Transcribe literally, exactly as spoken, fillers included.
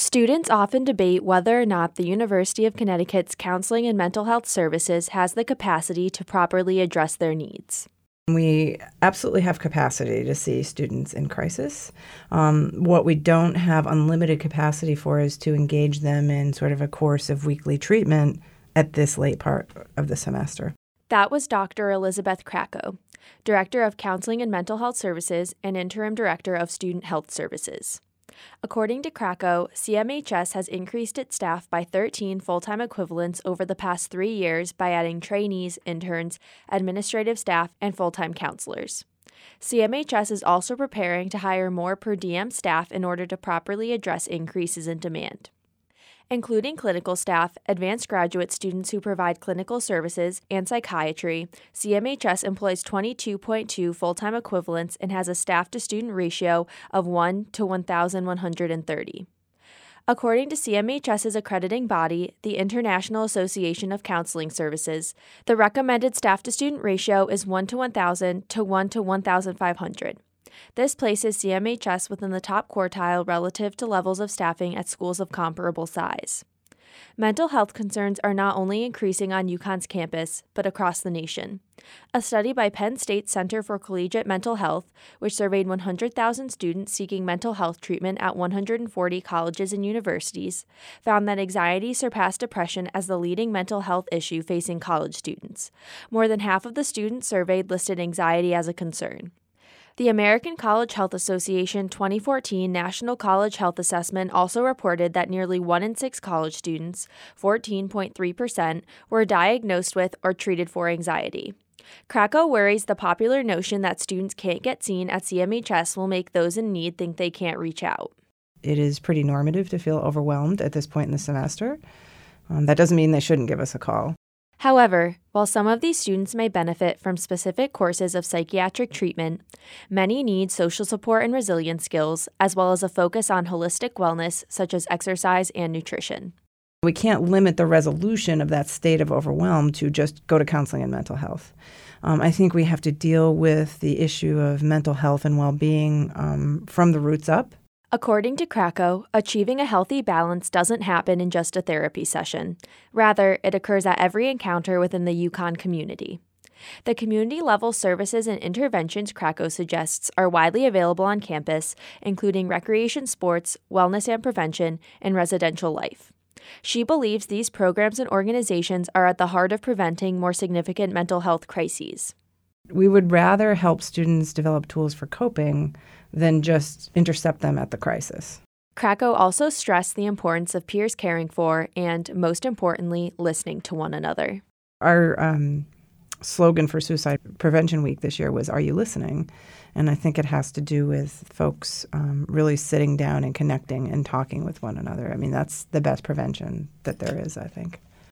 Students often debate whether or not the University of Connecticut's Counseling and Mental Health Services has the capacity to properly address their needs. We absolutely have capacity to see students in crisis. Um, what we don't have unlimited capacity for is to engage them in sort of a course of weekly treatment at this late part of the semester. That was Doctor Elizabeth Krakow, Director of Counseling and Mental Health Services and Interim Director of Student Health Services. According to Krakow, C M H S has increased its staff by thirteen full-time equivalents over the past three years by adding trainees, interns, administrative staff, and full-time counselors. C M H S is also preparing to hire more per diem staff in order to properly address increases in demand. Including clinical staff, advanced graduate students who provide clinical services, and psychiatry, C M H S employs twenty-two point two full-time equivalents and has a staff-to-student ratio of one to one thousand one hundred thirty. According to CMHS's accrediting body, the International Association of Counseling Services, the recommended staff-to-student ratio is one to one thousand to one to one thousand five hundred. This places C M H S within the top quartile relative to levels of staffing at schools of comparable size. Mental health concerns are not only increasing on UConn's campus, but across the nation. A study by Penn State's Center for Collegiate Mental Health, which surveyed one hundred thousand students seeking mental health treatment at one hundred forty colleges and universities, found that anxiety surpassed depression as the leading mental health issue facing college students. More than half of the students surveyed listed anxiety as a concern. The American College Health Association twenty fourteen National College Health Assessment also reported that nearly one in six college students, fourteen point three percent, were diagnosed with or treated for anxiety. Krakow worries the popular notion that students can't get seen at C M H S will make those in need think they can't reach out. It is pretty normative to feel overwhelmed at this point in the semester. Um, that doesn't mean they shouldn't give us a call. However, while some of these students may benefit from specific courses of psychiatric treatment, many need social support and resilience skills, as well as a focus on holistic wellness, such as exercise and nutrition. We can't limit the resolution of that state of overwhelm to just go to counseling and mental health. Um, I think we have to deal with the issue of mental health and well-being um, from the roots up. According to Krakow, achieving a healthy balance doesn't happen in just a therapy session. Rather, it occurs at every encounter within the UConn community. The community-level services and interventions Krakow suggests are widely available on campus, including recreation sports, wellness and prevention, and residential life. She believes these programs and organizations are at the heart of preventing more significant mental health crises. We would rather help students develop tools for coping than just intercept them at the crisis. Krakow also stressed the importance of peers caring for and, most importantly, listening to one another. Our um, slogan for Suicide Prevention Week this year was, "Are you listening?" And I think it has to do with folks um, really sitting down and connecting and talking with one another. I mean, that's the best prevention that there is, I think.